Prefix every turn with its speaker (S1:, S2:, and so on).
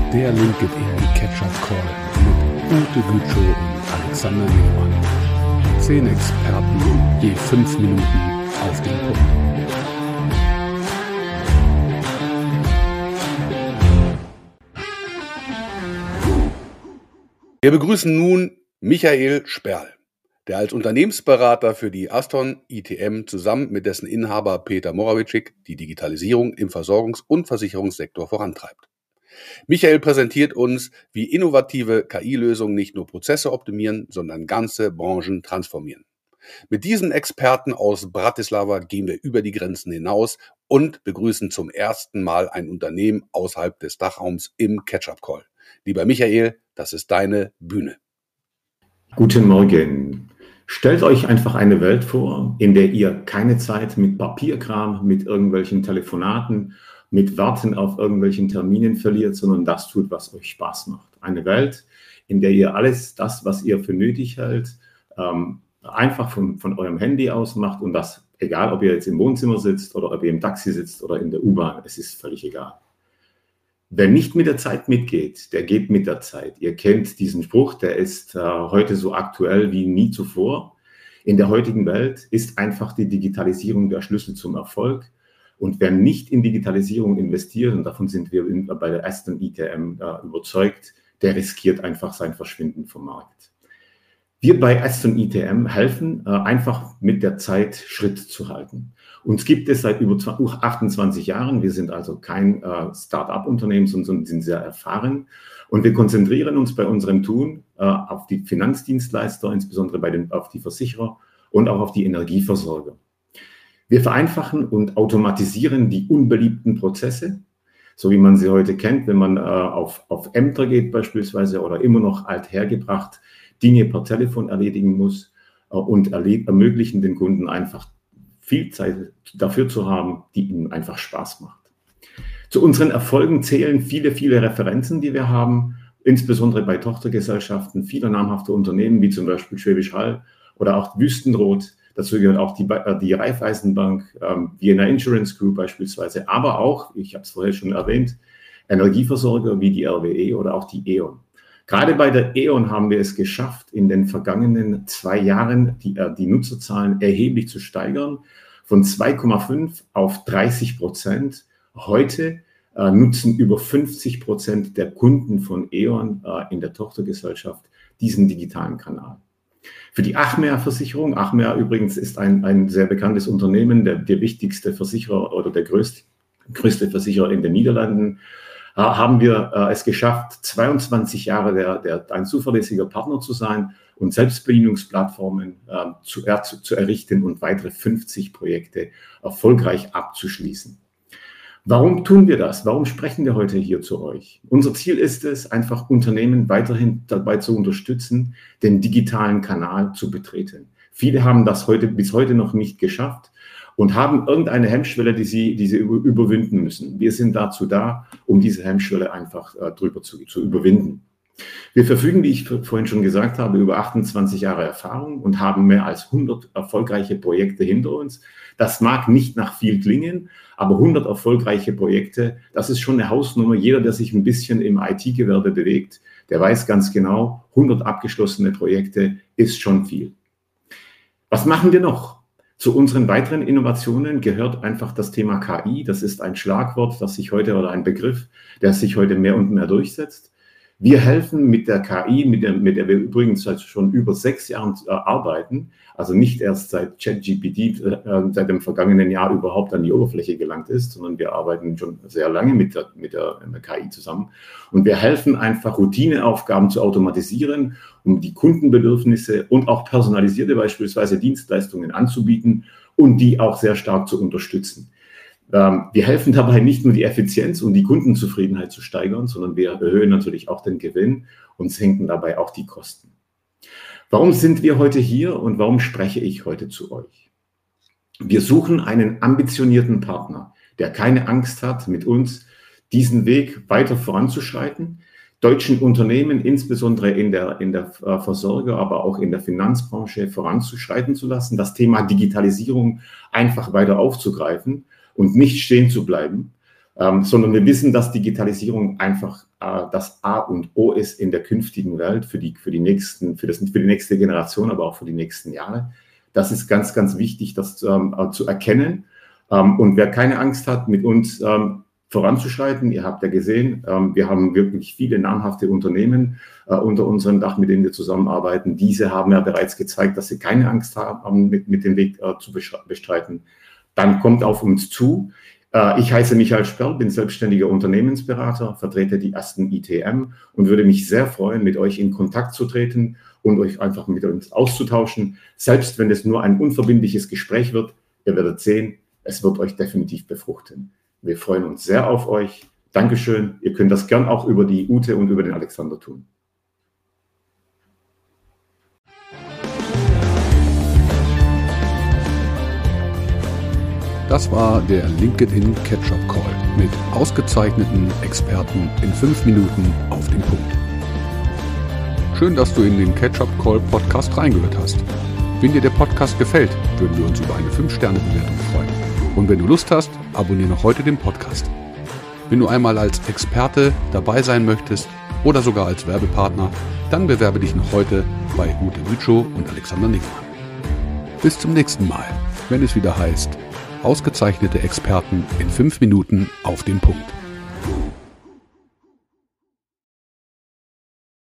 S1: Der LinkedIn Catch-up Call mit Ute Gütschow und Alexander Lehmann. 10 Experten, je 5 Minuten auf den Punkt. Wir begrüßen nun Michael Sperl, der als Unternehmensberater für die Aston ITM zusammen mit dessen Inhaber Peter Morawiecik die Digitalisierung im Versorgungs- und Versicherungssektor vorantreibt. Michael präsentiert uns, wie innovative KI-Lösungen nicht nur Prozesse optimieren, sondern ganze Branchen transformieren. Mit diesem Experten aus Bratislava gehen wir über die Grenzen hinaus und begrüßen zum ersten Mal ein Unternehmen außerhalb des Dachraums im Catch-up-Call. Lieber Michael, das ist deine Bühne.
S2: Guten Morgen. Stellt euch einfach eine Welt vor, in der ihr keine Zeit mit Papierkram, mit irgendwelchen Telefonaten, mit Warten auf irgendwelchen Terminen verliert, sondern das tut, was euch Spaß macht. Eine Welt, in der ihr alles das, was ihr für nötig hält, einfach von eurem Handy aus macht und das, egal ob ihr jetzt im Wohnzimmer sitzt oder ob ihr im Taxi sitzt oder in der U-Bahn, es ist völlig egal. Wer nicht mit der Zeit mitgeht, der geht mit der Zeit. Ihr kennt diesen Spruch, der ist heute so aktuell wie nie zuvor. In der heutigen Welt ist einfach die Digitalisierung der Schlüssel zum Erfolg. Und wer nicht in Digitalisierung investiert, und davon sind wir bei der Aston ITM überzeugt, der riskiert einfach sein Verschwinden vom Markt. Wir bei Aston ITM helfen, einfach mit der Zeit Schritt zu halten. Uns gibt es seit über 28 Jahren. Wir sind also kein Start-up-Unternehmen, sondern sind sehr erfahren. Und wir konzentrieren uns bei unserem Tun auf die Finanzdienstleister, insbesondere auf die Versicherer und auch auf die Energieversorger. Wir vereinfachen und automatisieren die unbeliebten Prozesse, so wie man sie heute kennt, wenn man auf Ämter geht beispielsweise oder immer noch althergebracht Dinge per Telefon erledigen muss und ermöglichen den Kunden einfach viel Zeit dafür zu haben, die ihnen einfach Spaß macht. Zu unseren Erfolgen zählen viele, viele Referenzen, die wir haben, insbesondere bei Tochtergesellschaften vieler namhafter Unternehmen, wie zum Beispiel Schwäbisch Hall oder auch Wüstenrot. Dazu gehört auch die Raiffeisenbank, Vienna Insurance Group beispielsweise, aber auch, ich habe es vorher schon erwähnt, Energieversorger wie die RWE oder auch die E.ON. Gerade bei der E.ON haben wir es geschafft, in den vergangenen 2 Jahren die Nutzerzahlen erheblich zu steigern, von 2,5 auf 30%. Heute nutzen über 50% der Kunden von E.ON in der Tochtergesellschaft diesen digitalen Kanal. Für die Achmea-Versicherung, Achmea übrigens ist ein sehr bekanntes Unternehmen, der wichtigste Versicherer oder der größte Versicherer in den Niederlanden, haben wir es geschafft, 22 Jahre ein zuverlässiger Partner zu sein und Selbstbedienungsplattformen zu errichten und weitere 50 Projekte erfolgreich abzuschließen. Warum tun wir das? Warum sprechen wir heute hier zu euch? Unser Ziel ist es, einfach Unternehmen weiterhin dabei zu unterstützen, den digitalen Kanal zu betreten. Viele haben das bis heute noch nicht geschafft und haben irgendeine Hemmschwelle, die sie überwinden müssen. Wir sind dazu da, um diese Hemmschwelle einfach drüber zu überwinden. Wir verfügen, wie ich vorhin schon gesagt habe, über 28 Jahre Erfahrung und haben mehr als 100 erfolgreiche Projekte hinter uns. Das mag nicht nach viel klingen, aber 100 erfolgreiche Projekte, das ist schon eine Hausnummer. Jeder, der sich ein bisschen im IT-Gewerbe bewegt, der weiß ganz genau, 100 abgeschlossene Projekte ist schon viel. Was machen wir noch? Zu unseren weiteren Innovationen gehört einfach das Thema KI. Das ist ein Schlagwort, oder ein Begriff, der sich heute mehr und mehr durchsetzt. Wir helfen mit der KI, mit der wir übrigens schon über 6 Jahren arbeiten, also nicht erst seit ChatGPT seit dem vergangenen Jahr überhaupt an die Oberfläche gelangt ist, sondern wir arbeiten schon sehr lange mit der KI zusammen. Und wir helfen einfach, Routineaufgaben zu automatisieren, um die Kundenbedürfnisse und auch personalisierte beispielsweise Dienstleistungen anzubieten und die auch sehr stark zu unterstützen. Wir helfen dabei nicht nur die Effizienz und die Kundenzufriedenheit zu steigern, sondern wir erhöhen natürlich auch den Gewinn und senken dabei auch die Kosten. Warum sind wir heute hier und warum spreche ich heute zu euch? Wir suchen einen ambitionierten Partner, der keine Angst hat, mit uns diesen Weg weiter voranzuschreiten, deutschen Unternehmen, insbesondere in der Versorger, aber auch in der Finanzbranche voranzuschreiten zu lassen, das Thema Digitalisierung einfach weiter aufzugreifen und nicht stehen zu bleiben sondern wir wissen, dass Digitalisierung einfach das A und O ist in der künftigen Welt für die nächste Generation, aber auch für die nächsten Jahre. Das ist ganz, ganz wichtig, das zu erkennen. Und wer keine Angst hat, mit uns voranzuschreiten, ihr habt ja gesehen, wir haben wirklich viele namhafte Unternehmen unter unserem Dach, mit denen wir zusammenarbeiten. Diese haben ja bereits gezeigt, dass sie keine Angst haben, mit dem Weg zu bestreiten. Dann kommt auf uns zu. Ich heiße Michael Sperl, bin selbstständiger Unternehmensberater, vertrete die Aston ITM und würde mich sehr freuen, mit euch in Kontakt zu treten und euch einfach mit uns auszutauschen. Selbst wenn es nur ein unverbindliches Gespräch wird, ihr werdet sehen, es wird euch definitiv befruchten. Wir freuen uns sehr auf euch. Dankeschön. Ihr könnt das gern auch über die Ute und über den Alexander tun.
S1: Das war der LinkedIn Catch-up Call mit ausgezeichneten Experten in 5 Minuten auf den Punkt. Schön, dass du in den Catch-up Call Podcast reingehört hast. Wenn dir der Podcast gefällt, würden wir uns über eine 5-Sterne-Bewertung freuen. Und wenn du Lust hast, abonniere noch heute den Podcast. Wenn du einmal als Experte dabei sein möchtest oder sogar als Werbepartner, dann bewerbe dich noch heute bei Ute Lütschow und Alexander Nickmann. Bis zum nächsten Mal, wenn es wieder heißt, ausgezeichnete Experten in 5 Minuten auf den Punkt.